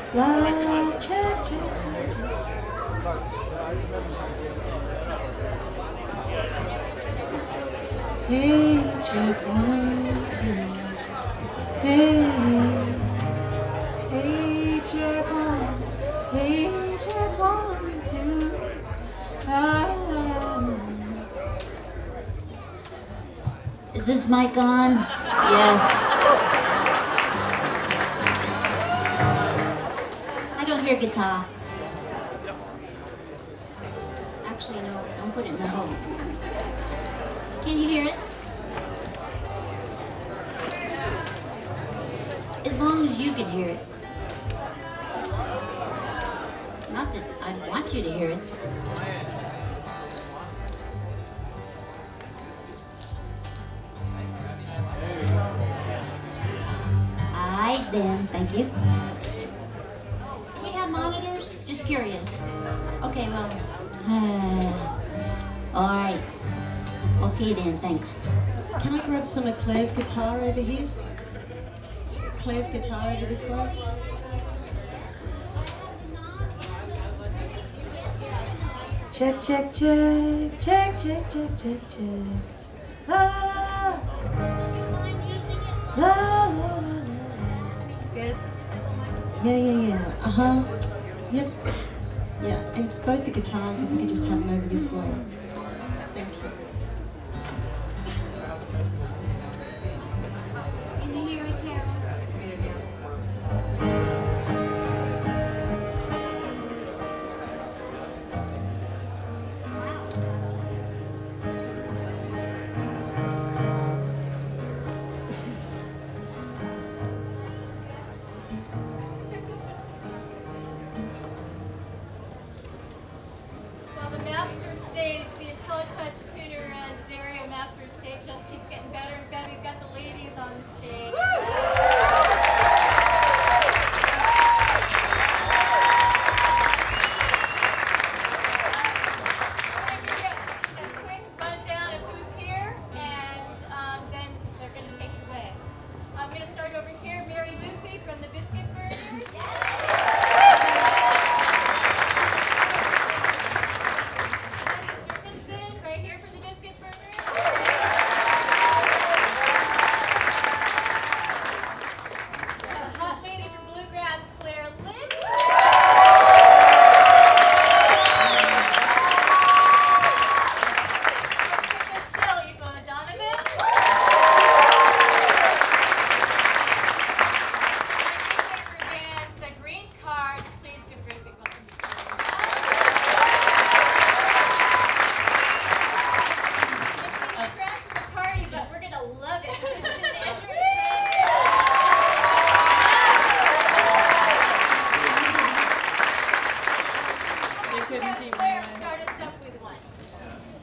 La la la, check, check, check, check. Hey, check 1, 2. Hey, hey, check 1. Hey, check 1, 2. Is this mic on? Yes. I don't hear guitar. Actually, no, don't put it in the hole. Can you hear it? As long as you can hear it. Not that I want you to hear it. Alright then, thank you. Do we have monitors? Just curious. Okay, well. Alright. Okay then, thanks. Can I grab some of Claire's guitar over here? Claire's guitar over this way? Check, check, check, check, check, check, check, check. La la la, la la la. It's good. Yeah. Yep. Yeah, and it's both the guitars. If we could just have them over this way.